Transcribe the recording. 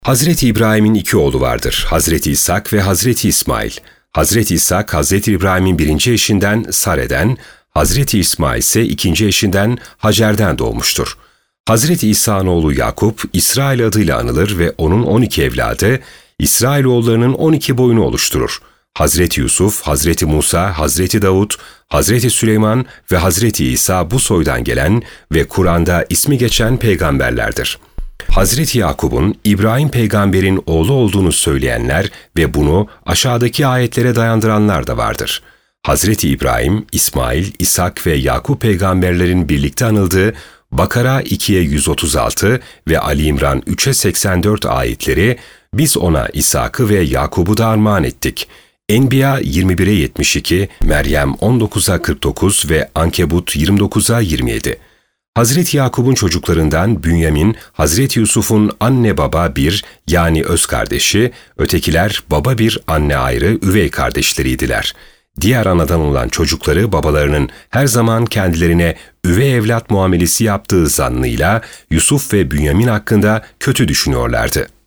Hazreti İbrahim'in iki oğlu vardır. Hazreti İshak ve Hazreti İsmail. Hazreti İshak, Hazreti İbrahim'in birinci eşinden Sare'den, Hazreti İsmail ise ikinci eşinden Hacer'den doğmuştur. Hazreti İsa'nın oğlu Yakup, İsrail adıyla anılır ve onun 12 evladı, İsrailoğullarının 12 boyunu oluşturur. Hazreti Yusuf, Hazreti Musa, Hazreti Davud, Hazreti Süleyman ve Hazreti İsa bu soydan gelen ve Kur'an'da ismi geçen peygamberlerdir. Hazreti Yakup'un İbrahim peygamberin oğlu olduğunu söyleyenler ve bunu aşağıdaki ayetlere dayandıranlar da vardır. Hazreti İbrahim, İsmail, İshak ve Yakup peygamberlerin birlikte anıldığı Bakara 2'ye 136 ve Ali İmran 3'e 84 ayetleri biz ona İshak'ı ve Yakup'u da armağan ettik. Enbiya 21'e 72, Meryem 19'a 49 ve Ankebut 29'a 27. Hazreti Yakup'un çocuklarından Bünyamin, Hazreti Yusuf'un anne baba bir yani öz kardeşi, ötekiler baba bir anne ayrı üvey kardeşleriydiler. Diğer anadan olan çocukları babalarının her zaman kendilerine üvey evlat muamelesi yaptığı zannıyla Yusuf ve Bünyamin hakkında kötü düşünüyorlardı.